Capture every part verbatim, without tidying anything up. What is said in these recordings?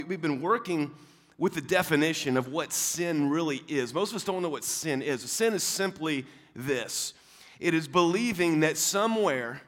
We've been working with the definition of what sin really is. Most of us don't know what sin is. Sin is simply this. It is believing that somewhere,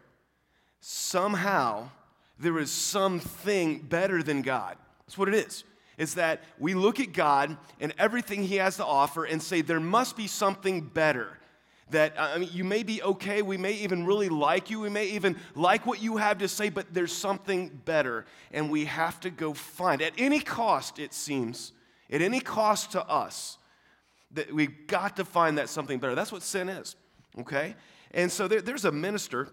somehow, there is something better than God. That's what it is. It's that we look at God and everything He has to offer and say there must be something better. That, I mean, you may be okay, we may even really like you, we may even like what you have to say, but there's something better, and we have to go find, at any cost, it seems, at any cost to us, that we've got to find that something better. That's what sin is, okay? And so there, there's a minister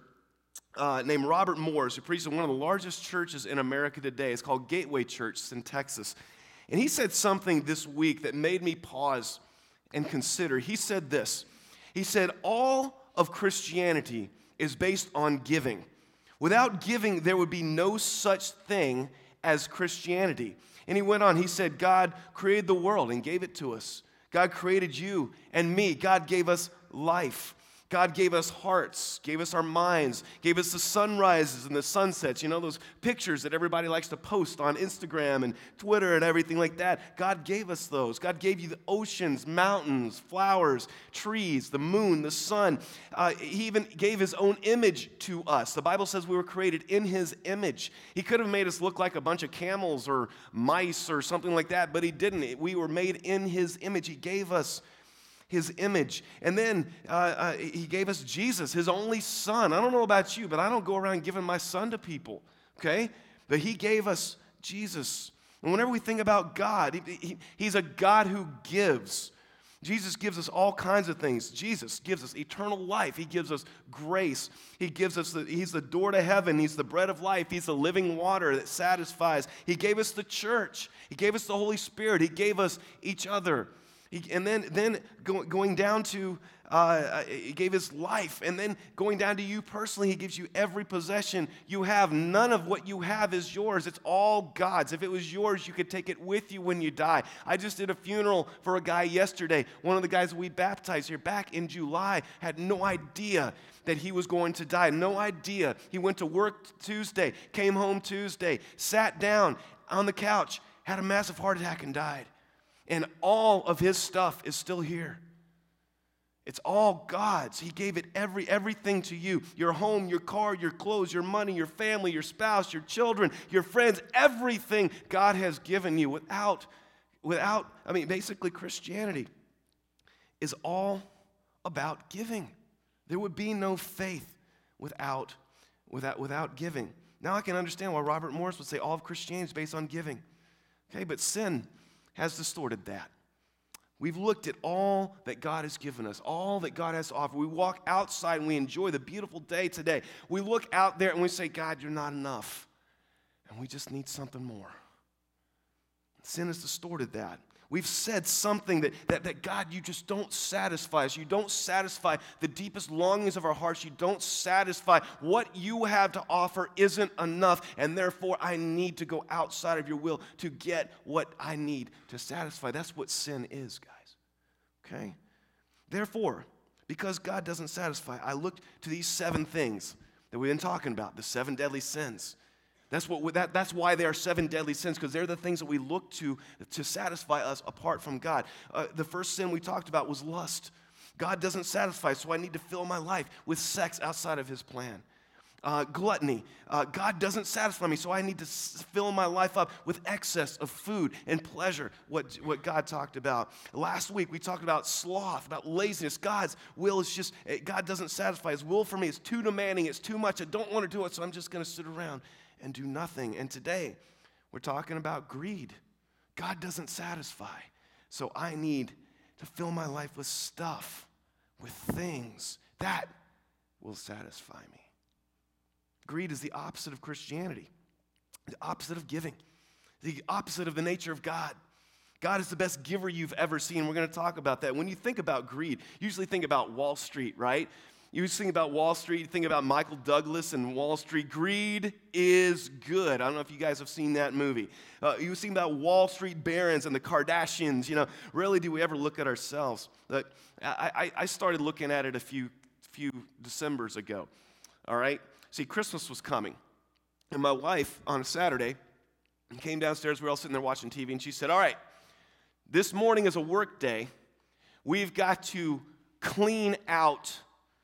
uh, named Robert Morris who preaches in one of the largest churches in America today. It's called Gateway Church in Texas. And he said something this week that made me pause and consider. He said this. He said, all of Christianity is based on giving. Without giving, there would be no such thing as Christianity. And he went on, he said, God created the world and gave it to us. God created you and me. God gave us life. God gave us hearts, gave us our minds, gave us the sunrises and the sunsets, you know, those pictures that everybody likes to post on Instagram and Twitter and everything like that. God gave us those. God gave you the oceans, mountains, flowers, trees, the moon, the sun. Uh, he even gave His own image to us. The Bible says we were created in His image. He could have made us look like a bunch of camels or mice or something like that, but He didn't. We were made in His image. He gave us His image. And then uh, uh, He gave us Jesus, His only Son. I don't know about you, but I don't go around giving my son to people, okay? But He gave us Jesus. And whenever we think about God, he, he, He's a God who gives. Jesus gives us all kinds of things. Jesus gives us eternal life. He gives us grace. He gives us, the, He's the door to heaven. He's the bread of life. He's the living water that satisfies. He gave us the church. He gave us the Holy Spirit. He gave us each other. He, and then, then go, going down to, uh, He gave His life. And then going down to you personally, He gives you every possession you have. None of what you have is yours. It's all God's. If it was yours, you could take it with you when you die. I just did a funeral for a guy yesterday. One of the guys we baptized here back in July had no idea that he was going to die. No idea. He went to work Tuesday, came home Tuesday, sat down on the couch, had a massive heart attack and died. And all of his stuff is still here. It's all God's. He gave it every everything to you. Your home, your car, your clothes, your money, your family, your spouse, your children, your friends, everything God has given you without, without, I mean, basically Christianity is all about giving. There would be no faith without, without, without giving. Now I can understand why Robert Morris would say all of Christianity is based on giving. Okay, but sin has distorted that. We've looked at all that God has given us, all that God has to offer. We walk outside and we enjoy the beautiful day today. We look out there and we say, God, you're not enough. And we just need something more. Sin has distorted that. We've said something that, that, that God, you just don't satisfy us. You don't satisfy the deepest longings of our hearts. You don't satisfy what you have to offer isn't enough, and therefore I need to go outside of your will to get what I need to satisfy. That's what sin is, guys. Okay? Therefore, because God doesn't satisfy, I looked to these seven things that we've been talking about, the seven deadly sins. That's what that, that's why they are seven deadly sins, because they're the things that we look to to satisfy us apart from God. Uh, the first sin we talked about was lust. God doesn't satisfy, so I need to fill my life with sex outside of His plan. Uh, gluttony. Uh, God doesn't satisfy me, so I need to s- fill my life up with excess of food and pleasure, what, what God talked about. Last week, we talked about sloth, about laziness. God's will is just, God doesn't satisfy. His will for me is too demanding. It's too much. I don't want to do it, so I'm just going to sit around and do nothing. And today, we're talking about greed. God doesn't satisfy, so I need to fill my life with stuff, with things that will satisfy me. Greed is the opposite of Christianity, the opposite of giving, the opposite of the nature of God. God is the best giver you've ever seen. We're going to talk about that. When you think about greed, you usually think about Wall Street, right? You think about Wall Street, you think about Michael Douglas and Wall Street. Greed is good. I don't know if you guys have seen that movie. Uh, you think about Wall Street barons and the Kardashians. You know, rarely do we ever look at ourselves. Like, I, I, I started looking at it a few, few Decembers ago, all right? See, Christmas was coming, and my wife on a Saturday and came downstairs. We were all sitting there watching T V, and she said, all right, this morning is a work day. We've got to clean out,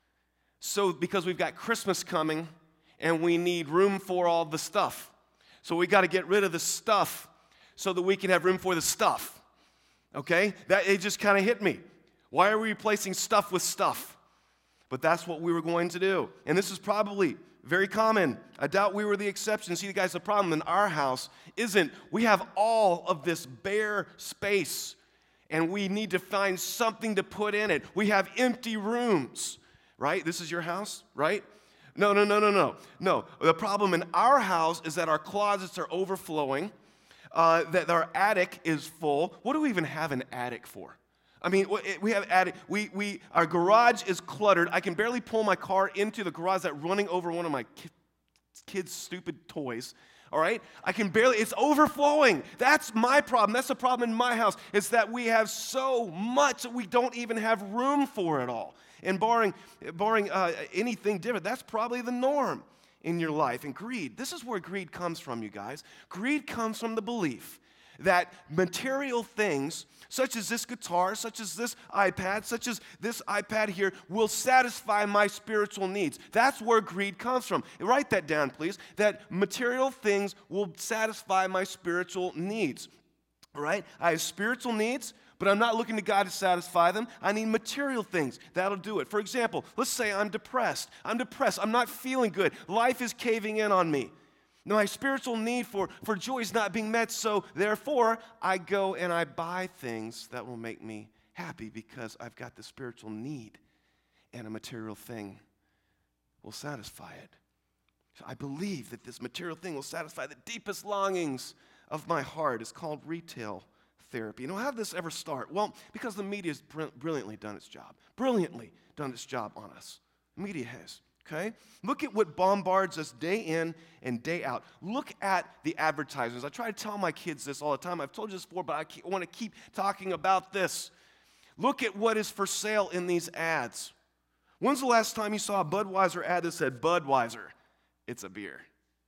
so because we've got Christmas coming, and we need room for all the stuff. So we got to get rid of the stuff so that we can have room for the stuff. Okay? That it just kind of hit me. Why are we replacing stuff with stuff? But that's what we were going to do. And this is probably very common. I doubt we were the exception. See, guys, the problem in our house isn't we have all of this bare space, and we need to find something to put in it. We have empty rooms, right? This is your house, right? No, no, no, no, no. No, the problem in our house is that our closets are overflowing, uh, that our attic is full. What do we even have an attic for? I mean, we have attic. We, we, our garage is cluttered. I can barely pull my car into the garage without running over one of my ki- kids' stupid toys. All right? I can barely, it's overflowing. That's my problem. That's the problem in my house. It's that we have so much that we don't even have room for it all. And barring, barring uh, anything different, that's probably the norm in your life. And greed, this is where greed comes from, you guys. Greed comes from the belief that material things, such as this guitar, such as this iPad, such as this iPad here, will satisfy my spiritual needs. That's where greed comes from. Write that down, please. That material things will satisfy my spiritual needs. All right? I have spiritual needs, but I'm not looking to God to satisfy them. I need material things. That'll do it. For example, let's say I'm depressed. I'm depressed. I'm not feeling good. Life is caving in on me. My spiritual need for, for joy is not being met, so therefore I go and I buy things that will make me happy because I've got the spiritual need, and a material thing will satisfy it. So I believe that this material thing will satisfy the deepest longings of my heart. It's called retail therapy. You know, how did this ever start? Well, because the media has br- brilliantly done its job. Brilliantly done its job on us. The media has. Okay? Look at what bombards us day in and day out. Look at the advertisements. I try to tell my kids this all the time. I've told you this before, but I, keep, I want to keep talking about this. Look at what is for sale in these ads. When's the last time you saw a Budweiser ad that said, Budweiser, it's a beer?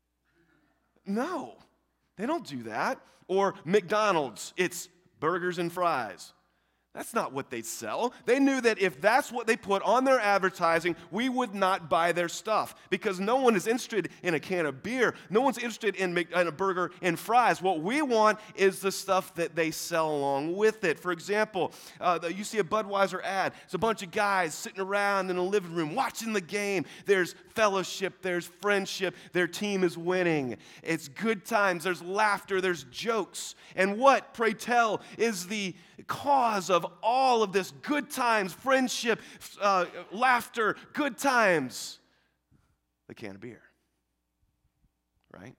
No, they don't do that. Or McDonald's, it's burgers and fries. That's not what they sell. They knew that if that's what they put on their advertising, we would not buy their stuff because no one is interested in a can of beer. No one's interested in, in a burger and fries. What we want is the stuff that they sell along with it. For example, uh, you see a Budweiser ad. It's a bunch of guys sitting around in a living room watching the game. There's fellowship. There's friendship. Their team is winning. It's good times. There's laughter. There's jokes. And what, pray tell, is the cause of all of this good times, friendship, uh, laughter, good times? The can of beer, right?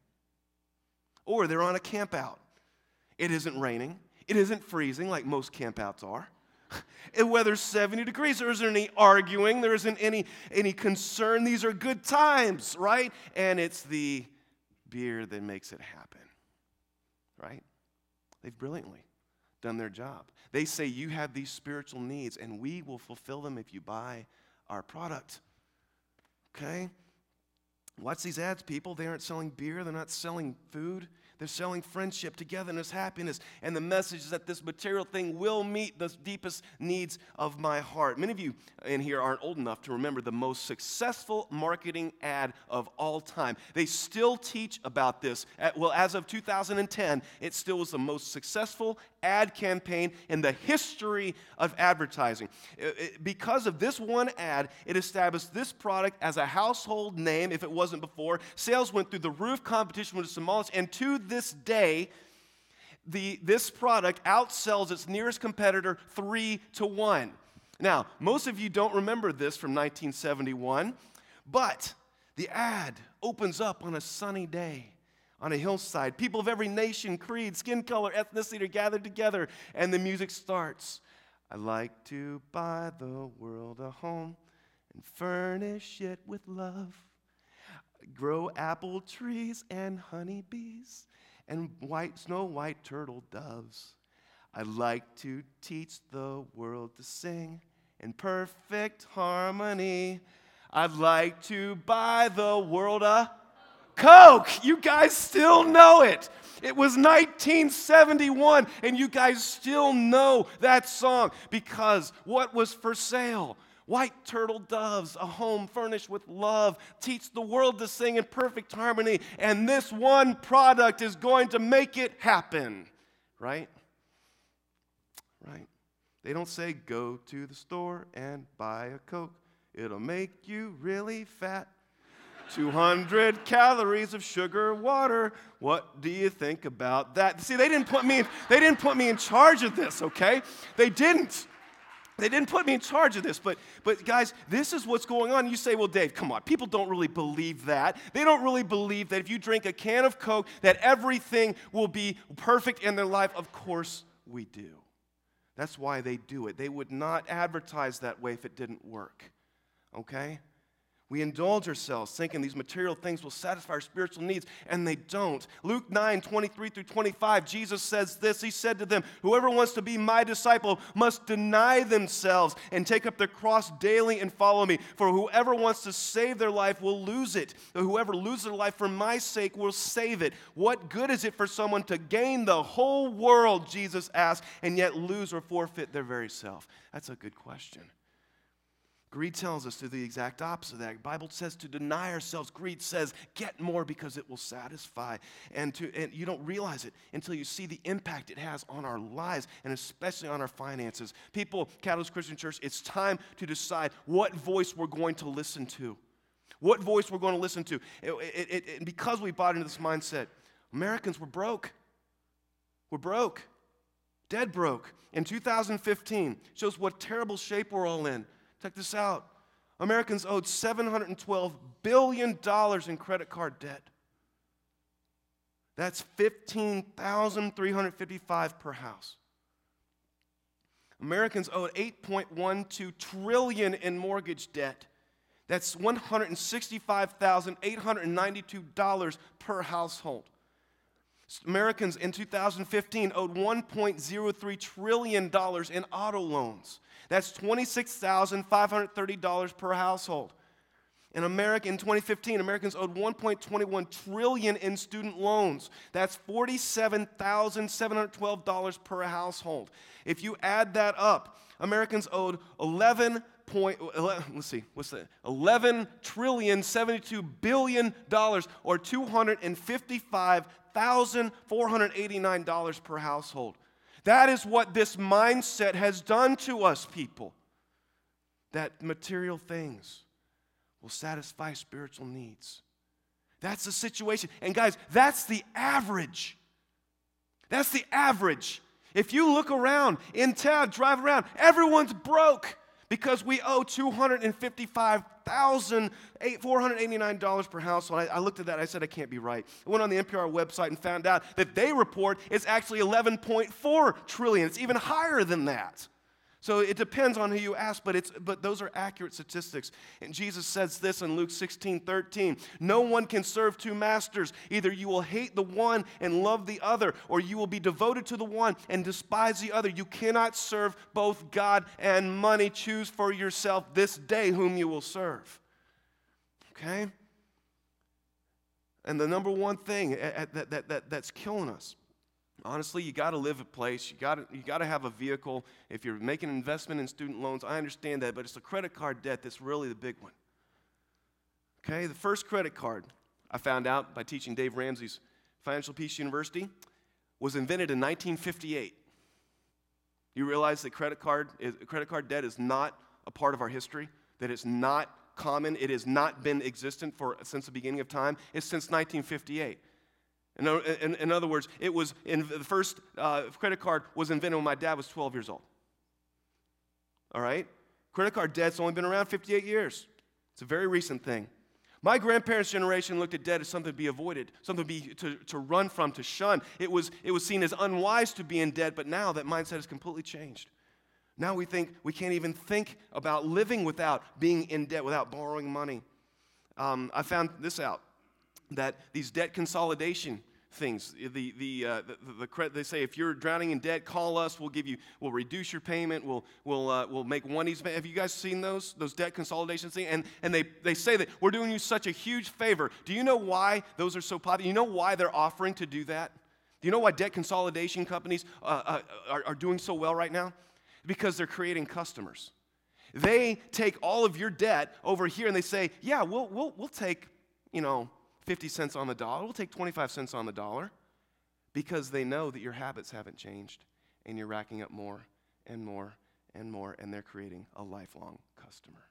Or they're on a camp out. It isn't raining. It isn't freezing like most campouts are. The weather's seventy degrees. There isn't any arguing. There isn't any, any concern. These are good times, right? And it's the beer that makes it happen, right? They've brilliantly done their job. They say you have these spiritual needs, and we will fulfill them if you buy our product. Okay? Watch these ads, people. They aren't selling beer. They're not selling food. They're selling friendship, togetherness, happiness. And the message is that this material thing will meet the deepest needs of my heart. Many of you in here aren't old enough to remember the most successful marketing ad of all time. They still teach about this. At, well, as of two thousand ten, it still was the most successful ad campaign in the history of advertising. It, it, because of this one ad, it established this product as a household name if it wasn't before. Sales went through the roof, competition was demolished, and to this day, the, this product outsells its nearest competitor three to one. Now, most of you don't remember this from nineteen seventy-one, but the ad opens up on a sunny day on a hillside. People of every nation, creed, skin color, ethnicity are gathered together, and the music starts. I like to buy the world a home and furnish it with love. Grow apple trees and honeybees and white snow white turtle doves. I like to teach the world to sing in perfect harmony. I'd like to buy the world a Coke. You guys still know it. It was nineteen seventy-one, and you guys still know that song because what was for sale? White turtle doves, a home furnished with love, teach the world to sing in perfect harmony, and this one product is going to make it happen. Right? Right. They don't say, go to the store and buy a Coke. It'll make you really fat. two hundred calories of sugar water. What do you think about that? See, they didn't put me in, they didn't put me in charge of this, okay? They didn't. They didn't put me in charge of this, but, but guys, this is what's going on. You say, well, Dave, come on. People don't really believe that. They don't really believe that if you drink a can of Coke, that everything will be perfect in their life. Of course we do. That's why they do it. They would not advertise that way if it didn't work, okay? We indulge ourselves thinking these material things will satisfy our spiritual needs, and they don't. Luke nine, twenty-three through twenty-five, Jesus says this. He said to them, whoever wants to be my disciple must deny themselves and take up their cross daily and follow me. For whoever wants to save their life will lose it. But whoever loses their life for my sake will save it. What good is it for someone to gain the whole world, Jesus asked, and yet lose or forfeit their very self? That's a good question. Greed tells us to the exact opposite of that. The Bible says to deny ourselves. Greed says get more because it will satisfy. And, to, and you don't realize it until you see the impact it has on our lives and especially on our finances. People, Catalyst Christian Church, it's time to decide what voice we're going to listen to. What voice we're going to listen to. It, it, it, it, because we bought into this mindset, Americans were broke. We're broke. Dead broke. In two thousand fifteen, shows what terrible shape we're all in. Check this out. Americans owed seven hundred twelve billion dollars in credit card debt. That's fifteen thousand three hundred fifty-five dollars per house. Americans owed eight point one two trillion dollars in mortgage debt. That's one hundred sixty-five thousand eight hundred ninety-two dollars per household. Americans in two thousand fifteen owed one point zero three trillion dollars in auto loans. That's twenty-six thousand five hundred thirty dollars per household. In America, in twenty fifteen, Americans owed one point two one trillion dollars in student loans. That's forty-seven thousand seven hundred twelve dollars per household. If you add that up, Americans owed eleven point, let's see, what's that? eleven trillion seventy-two billion dollars, or two hundred fifty-five thousand four hundred eighty-nine dollars per household. That is what this mindset has done to us, people. That material things will satisfy spiritual needs. That's the situation. And guys, that's the average. That's the average. If you look around in town, drive around, everyone's broke because we owe two hundred fifty-five thousand four hundred eighty-nine dollars per household. I, I looked at that. I said, I can't be right. I went on the N P R website and found out that they report it's actually eleven point four trillion dollars. It's even higher than that. So it depends on who you ask, but it's but those are accurate statistics. And Jesus says this in Luke sixteen thirteen. No one can serve two masters. Either you will hate the one and love the other, or you will be devoted to the one and despise the other. You cannot serve both God and money. Choose for yourself this day whom you will serve. Okay? And the number one thing that, that, that, that's killing us, honestly, you got to live a place. You got to you got to have a vehicle. If you're making an investment in student loans, I understand that, but it's the credit card debt that's really the big one. Okay, the first credit card I found out by teaching Dave Ramsey's Financial Peace University was invented in nineteen fifty-eight. You realize that credit card is, credit card debt is not a part of our history, that it's not common, it has not been existent for since the beginning of time. It's since nineteen fifty-eight. In, in, in other words, it was in the first uh, credit card was invented when my dad was twelve years old. All right? Credit card debt's only been around fifty-eight years. It's a very recent thing. My grandparents' generation looked at debt as something to be avoided, something to, be, to, to run from, to shun. It was, it was seen as unwise to be in debt, but now that mindset has completely changed. Now we think we can't even think about living without being in debt, without borrowing money. Um, I found this out, that these debt consolidation things. The, the, uh, the, the, the, they say if you're drowning in debt, call us. We'll give you, we'll reduce your payment. We'll, we'll, uh, we'll make one easy. Have you guys seen those, those debt consolidation things? And, and they, they say that we're doing you such a huge favor. Do you know why those are so popular? You know why they're offering to do that? Do you know why debt consolidation companies uh, uh, are, are doing so well right now? Because they're creating customers. They take all of your debt over here and they say, yeah, we'll, we'll, we'll take, you know, fifty cents on the dollar. We'll take twenty-five cents on the dollar, because they know that your habits haven't changed and you're racking up more and more and more, and they're creating a lifelong customer.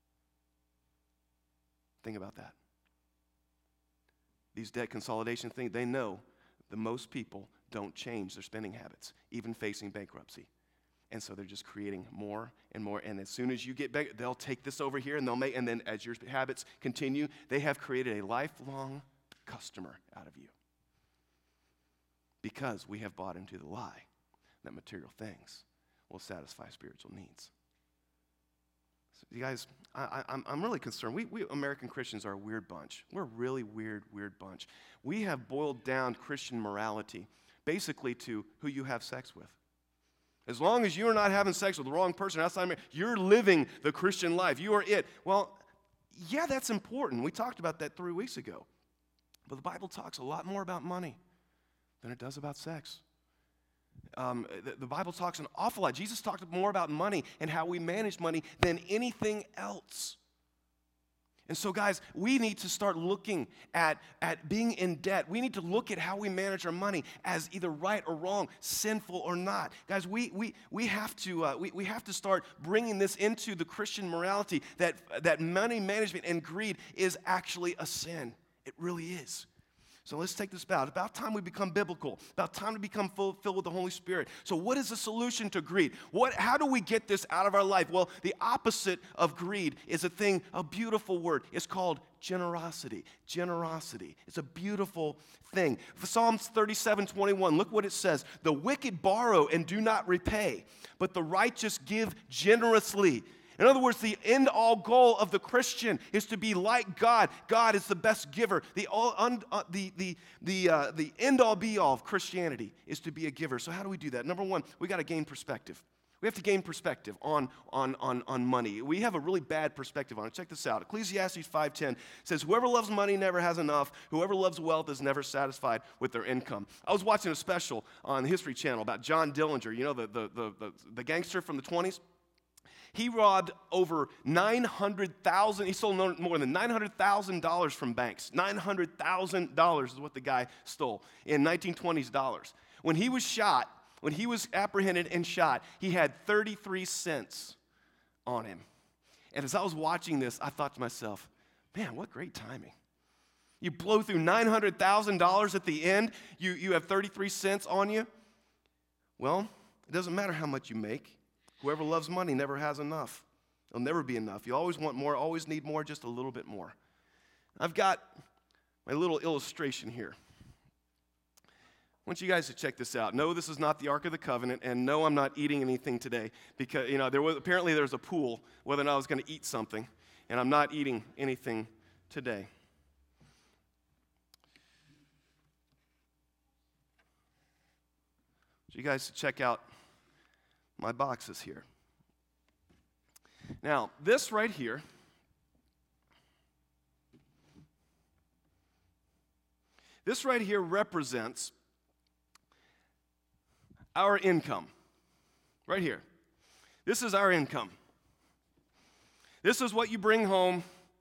Think about that. These debt consolidation things, they know that most people don't change their spending habits, even facing bankruptcy. And so they're just creating more and more. And as soon as you get back, they'll take this over here and they'll make, and then as your habits continue, they have created a lifelong customer out of you. Because we have bought into the lie that material things will satisfy spiritual needs. So you guys, I, I, I'm, I'm really concerned. We, we American Christians are a weird bunch. We're a really weird, weird bunch. We have boiled down Christian morality basically to who you have sex with. As long as you're not having sex with the wrong person outside of marriage, you're living the Christian life. You are it. Well, yeah, that's important. We talked about that three weeks ago. But the Bible talks a lot more about money than it does about sex. Um, the, the Bible talks an awful lot. Jesus talked more about money and how we manage money than anything else. And so, guys, we need to start looking at, at being in debt. We need to look at how we manage our money as either right or wrong, sinful or not. Guys, we we we have to uh, we, we have to start bringing this into the Christian morality that, that money management and greed is actually a sin. It really is. So let's take this about. It's about time we become biblical. About time to become full, filled with the Holy Spirit. So what is the solution to greed? What? How do we get this out of our life? Well, the opposite of greed is a thing, a beautiful word. It's called generosity. Generosity. It's a beautiful thing. Psalms thirty-seven twenty-one, look what it says. The wicked borrow and do not repay, but the righteous give generously. In other words, the end-all goal of the Christian is to be like God. God is the best giver. The all, un, uh, the the the uh, the end-all, be-all of Christianity is to be a giver. So how do we do that? Number one, we got to gain perspective. We have to gain perspective on, on, on, on money. We have a really bad perspective on it. Check this out. Ecclesiastes five ten says, whoever loves money never has enough. Whoever loves wealth is never satisfied with their income. I was watching a special on the History Channel about John Dillinger, you know, the, the, the, the, the gangster from the twenties. He robbed over nine hundred thousand dollars. He stole more than nine hundred thousand dollars from banks. nine hundred thousand dollars is what the guy stole in nineteen twenties dollars. When he was shot, when he was apprehended and shot, he had thirty-three cents on him. And as I was watching this, I thought to myself, man, what great timing. You blow through nine hundred thousand dollars at the end, you, you have thirty-three cents on you. Well, it doesn't matter how much you make. Whoever loves money never has enough. It'll never be enough. You always want more, always need more, just a little bit more. I've got my little illustration here. I want you guys to check this out. No, this is not the Ark of the Covenant, and no, I'm not eating anything today because, you know, there was apparently there's a pool whether or not I was going to eat something, and I'm not eating anything today. So you guys check out my boxes here. Now, this right here this right here represents our income. Right here. This is our income. This is what you bring home.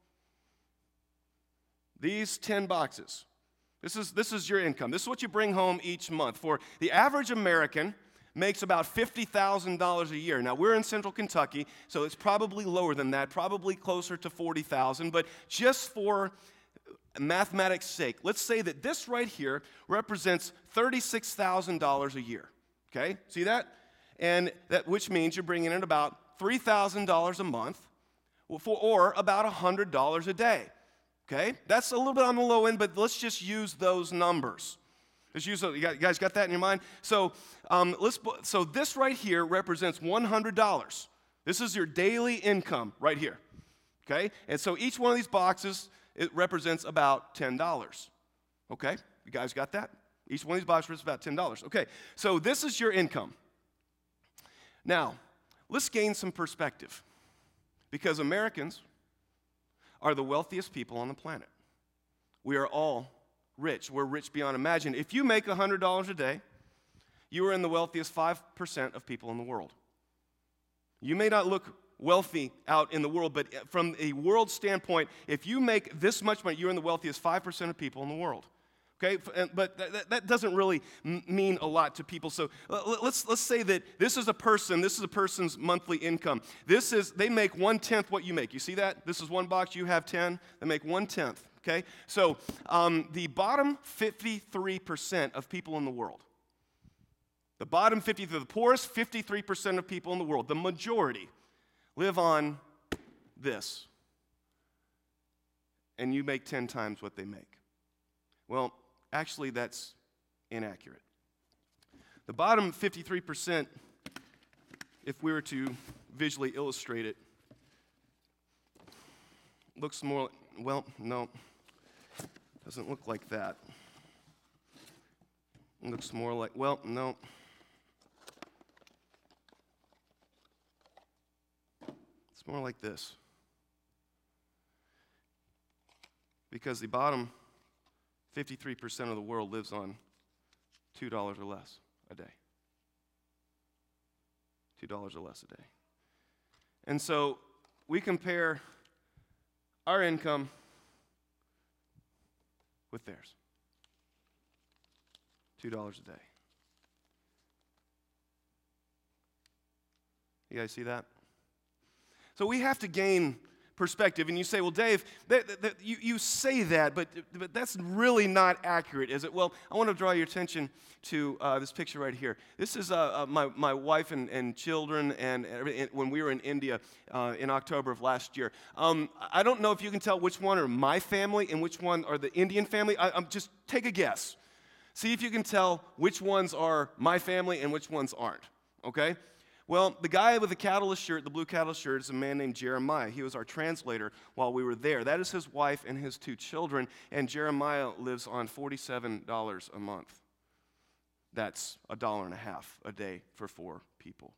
These ten boxes. This is this is your income. This is what you bring home each month. For the average American, makes about fifty thousand dollars a year. Now, we're in Central Kentucky, so it's probably lower than that, probably closer to forty thousand dollars. But just for mathematics' sake, let's say that this right here represents thirty-six thousand dollars a year. Okay? See that? And that which means you're bringing in about three thousand dollars a month for, or about one hundred dollars a day. Okay? That's a little bit on the low end, but let's just use those numbers. Let's use, you guys got that in your mind? So, um, let's. So this right here represents one hundred dollars. This is your daily income right here, okay? And so each one of these boxes, it represents about ten dollars, okay? You guys got that? Each one of these boxes is about ten dollars. Okay, so this is your income. Now, let's gain some perspective, because Americans are the wealthiest people on the planet. We are all rich. We're rich beyond imagine. If you make one hundred dollars a day, you are in the wealthiest five percent of people in the world. You may not look wealthy out in the world, but from a world standpoint, if you make this much money, you're in the wealthiest five percent of people in the world. Okay, but that, that doesn't really mean a lot to people. So let's let's say that this is a person. This is a person's monthly income. This is they make one tenth what you make. You see that? This is one box. You have ten. They make one tenth. Okay, so um, the bottom fifty-three percent of people in the world, the bottom fifty, the poorest fifty-three percent of people in the world, the majority, live on this, and you make ten times what they make. Well, actually, that's inaccurate. The bottom fifty-three percent, if we were to visually illustrate it, looks more, well, no, doesn't look like that. It looks more like, well, no. It's more like this. Because the bottom fifty-three percent of the world lives on two dollars or less a day. two dollars or less a day. And so we compare our income with theirs. two dollars a day. You guys see that? So we have to gain perspective. And you say, well, Dave, that, that, you, you say that, but, but that's really not accurate, is it? Well, I want to draw your attention to uh, this picture right here. This is uh, uh, my, my wife and, and children and, and when we were in India uh, in October of last year. Um, I don't know if you can tell which one are my family and which one are the Indian family. I, I'm just take a guess. See if you can tell which ones are my family and which ones aren't, okay? Well, the guy with the catalyst shirt, the blue catalyst shirt, is a man named Jeremiah. He was our translator while we were there. That is his wife and his two children, and Jeremiah lives on forty-seven dollars a month. That's a dollar and a half a day for four people.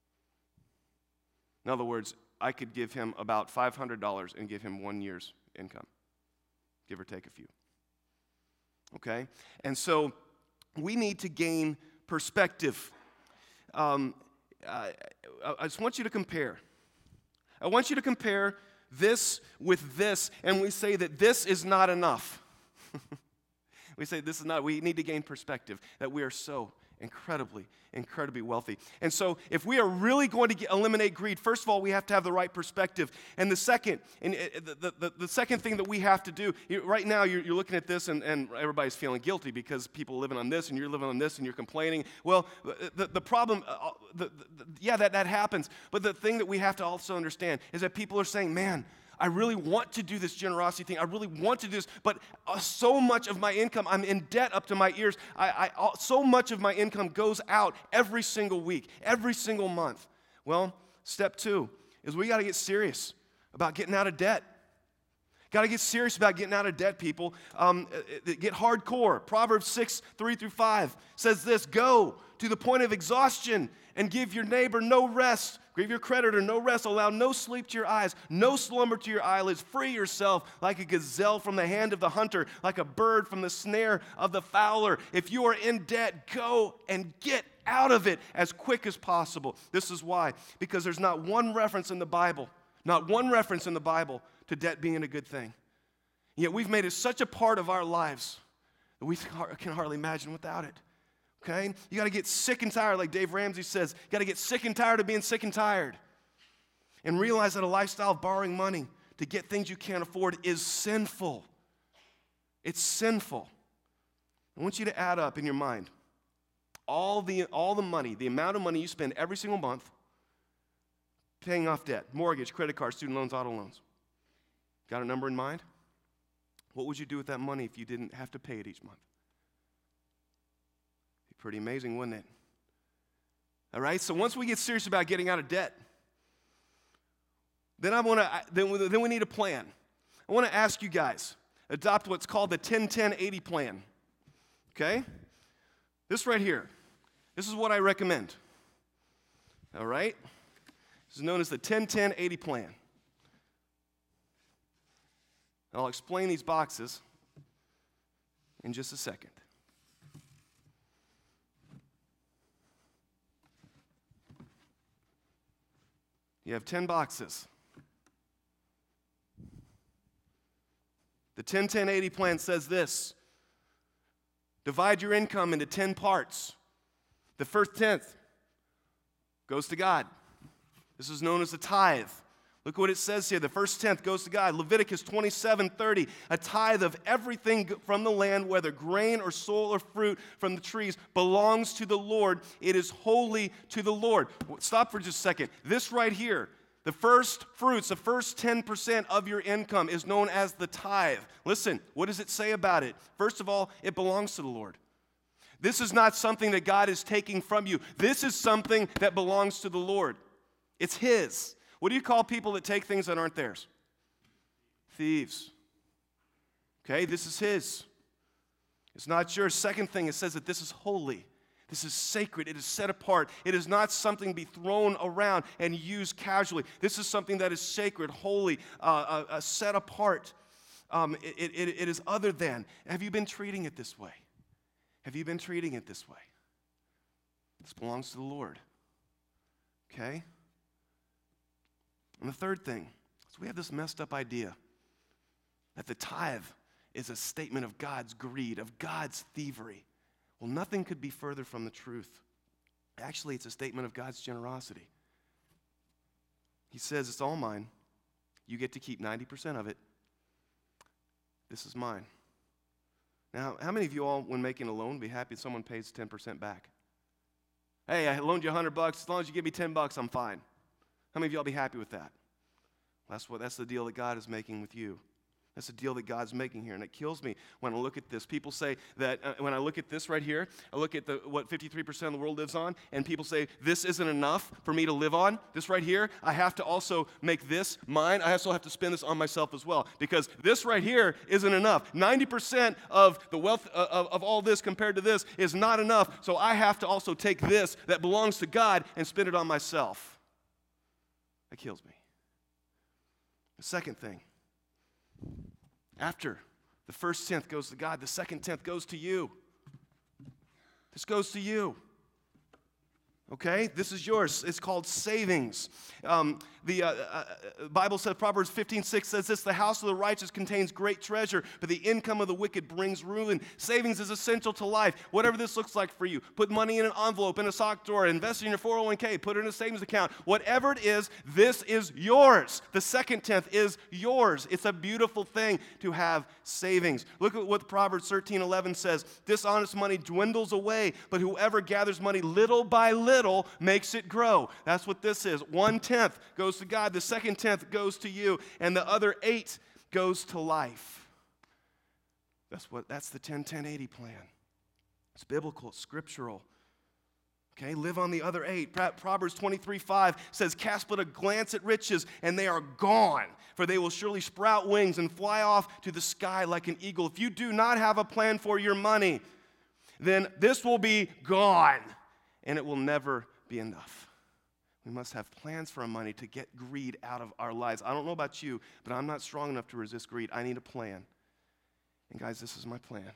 In other words, I could give him about five hundred dollars and give him one year's income, give or take a few. Okay? And so we need to gain perspective. Um, Uh, I just want you to compare. I want you to compare this with this, and we say that this is not enough. We say this is not, we need to gain perspective, that we are so incredibly, incredibly wealthy. And so if we are really going to get, eliminate greed, first of all, we have to have the right perspective. And the second, and the, the, the second thing that we have to do, you, right now you're, you're looking at this and, and everybody's feeling guilty because people are living on this and you're living on this and you're complaining. Well, the, the problem, uh, the, the, yeah, that, that happens. But the thing that we have to also understand is that people are saying, man, I really want to do this generosity thing. I really want to do this, but uh, so much of my income, I'm in debt up to my ears. I, I, uh, so much of my income goes out every single week, every single month. Well, step two is we got to get serious about getting out of debt. Got to get serious about getting out of debt, people. Um, get hardcore. Proverbs six, three through five says this, go to the point of exhaustion and give your neighbor no rest. Give your creditor no rest. Allow no sleep to your eyes, no slumber to your eyelids. Free yourself like a gazelle from the hand of the hunter, like a bird from the snare of the fowler. If you are in debt, go and get out of it as quick as possible. This is why. Because there's not one reference in the Bible, not one reference in the Bible to debt being a good thing. Yet we've made it such a part of our lives that we can hardly imagine without it. Okay? You got to get sick and tired, like Dave Ramsey says. You got to get sick and tired of being sick and tired. And realize that a lifestyle of borrowing money to get things you can't afford is sinful. It's sinful. I want you to add up in your mind all the, all the money, the amount of money you spend every single month paying off debt, mortgage, credit cards, student loans, auto loans. Got a number in mind? What would you do with that money if you didn't have to pay it each month? Pretty amazing, wouldn't it? All right, so once we get serious about getting out of debt, then I want to. Then, then we need a plan. I want to ask you guys, adopt what's called the ten ten eighty plan. Okay, This right here, this is what I recommend. All right? This is known as the ten ten eighty plan. I'll explain these boxes in just a second. You have ten boxes. The ten ten eighty plan says this: divide your income into ten parts. The first tenth goes to God. This is known as the tithe. Look what it says here. The first tenth goes to God. Leviticus twenty-seven thirty, a tithe of everything from the land, whether grain or soil or fruit from the trees, belongs to the Lord. It is holy to the Lord. Stop for just a second. This right here, the first fruits, the first ten percent of your income is known as the tithe. Listen, what does it say about it? First of all, it belongs to the Lord. This is not something that God is taking from you. This is something that belongs to the Lord. It's His. What do you call people that take things that aren't theirs? Thieves. Okay, this is His. It's not yours. Second thing, it says that this is holy. This is sacred. It is set apart. It is not something to be thrown around and used casually. This is something that is sacred, holy, uh, uh, uh, set apart. Um, it, it, it is other than. Have you been treating it this way? Have you been treating it this way? This belongs to the Lord. Okay? And the third thing is we have this messed up idea that the tithe is a statement of God's greed, of God's thievery. Well, nothing could be further from the truth. Actually, it's a statement of God's generosity. He says, it's all mine. You get to keep ninety percent of it. This is mine. Now, how many of you all, when making a loan, be happy if someone pays ten percent back? Hey, I loaned you one hundred bucks. As long as you give me ten bucks, I'm fine. How many of y'all be happy with that? That's what. That's the deal that God is making with you. That's the deal that God's making here, and it kills me when I look at this. People say that uh, when I look at this right here, I look at the what fifty-three percent of the world lives on, and people say, this isn't enough for me to live on. This right here, I have to also make this mine. I also have to spend this on myself as well, because this right here isn't enough. ninety percent of the wealth uh, of, of all this compared to this is not enough, so I have to also take this that belongs to God and spend it on myself. That kills me. The second thing, after the first tenth goes to God, the second tenth goes to you. This goes to you. Okay? This is yours. It's called savings. Um, the uh, uh, Bible says, Proverbs fifteen six says this: the house of the righteous contains great treasure, but the income of the wicked brings ruin. Savings is essential to life. Whatever this looks like for you. Put money in an envelope, in a sock drawer, invest in your four oh one k, put it in a savings account. Whatever it is, this is yours. The second tenth is yours. It's a beautiful thing to have savings. Look at what Proverbs thirteen eleven says. Dishonest money dwindles away, but whoever gathers money little by little makes it grow. That's what this is. One tenth goes to God, the second tenth goes to you, and the other eight goes to life. That's what that's the ten ten eighty plan. It's biblical, it's scriptural. Okay, live on the other eight. Proverbs twenty-three five says, cast but a glance at riches, and they are gone, for they will surely sprout wings and fly off to the sky like an eagle. If you do not have a plan for your money, then this will be gone, and it will never be enough. We must have plans for our money to get greed out of our lives. I don't know about you, but I'm not strong enough to resist greed. I need a plan. And guys, this is my plan.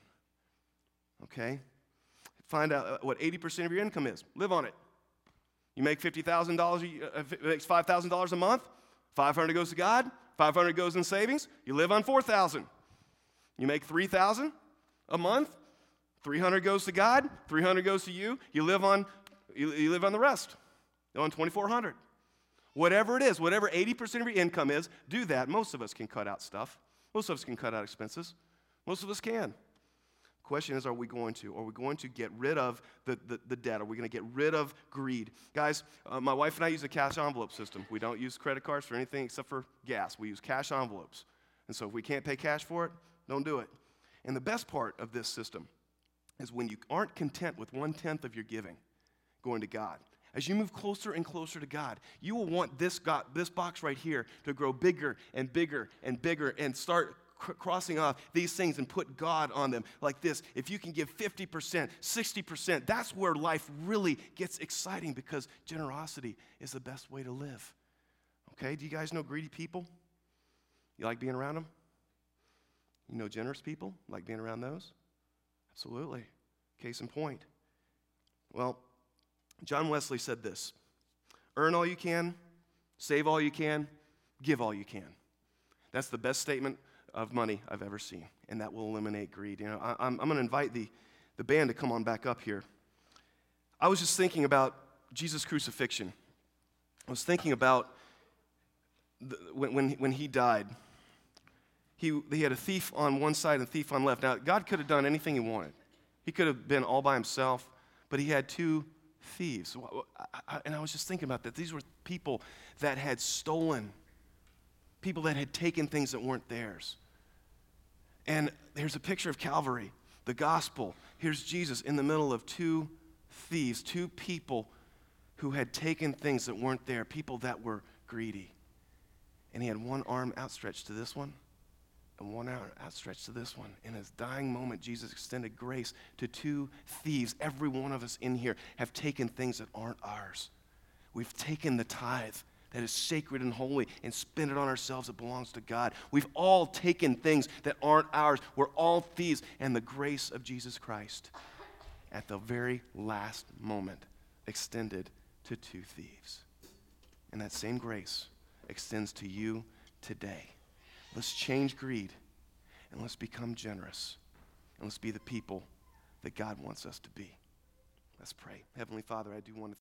Okay? Find out what eighty percent of your income is. Live on it. You make fifty thousand dollars, it makes five thousand dollars a month. five hundred dollars goes to God. five hundred dollars goes in savings. You live on four thousand dollars. You make three thousand dollars a month. three hundred dollars goes to God. three hundred dollars goes to you. You live on, you, you live on the rest. On twenty-four hundred dollars. Whatever it is, whatever eighty percent of your income is, do that. Most of us can cut out stuff. Most of us can cut out expenses. Most of us can. Question is, are we going to? Are we going to get rid of the, the, the debt? Are we going to get rid of greed? Guys, uh, my wife and I use a cash envelope system. We don't use credit cards for anything except for gas. We use cash envelopes. And so if we can't pay cash for it, don't do it. And the best part of this system is when you aren't content with one-tenth of your giving going to God. As you move closer and closer to God, you will want this, God, this box right here to grow bigger and bigger and bigger and start cr- crossing off these things and put God on them like this. If you can give fifty percent, sixty percent, that's where life really gets exciting because generosity is the best way to live. Okay, do you guys know greedy people? You like being around them? You know generous people? Like being around those? Absolutely. Case in point. Well, John Wesley said this: earn all you can, save all you can, give all you can. That's the best statement of money I've ever seen, and that will eliminate greed. You know, I, I'm, I'm going to invite the, the band to come on back up here. I was just thinking about Jesus' crucifixion. I was thinking about the, when, when, when he died. He, he had a thief on one side and a thief on the left. Now, God could have done anything he wanted. He could have been all by himself, but he had two thieves. And I was just thinking about that. These were people that had stolen, people that had taken things that weren't theirs. And here's a picture of Calvary, the gospel. Here's Jesus in the middle of two thieves, two people who had taken things that weren't there, people that were greedy. And he had one arm outstretched to this one and one arm outstretched to this one. In his dying moment, Jesus extended grace to two thieves. Every one of us in here have taken things that aren't ours. We've taken the tithe that is sacred and holy and spent it on ourselves that belongs to God. We've all taken things that aren't ours. We're all thieves. And the grace of Jesus Christ at the very last moment extended to two thieves. And that same grace extends to you today. Let's change greed, and let's become generous, and let's be the people that God wants us to be. Let's pray. Heavenly Father, I do want to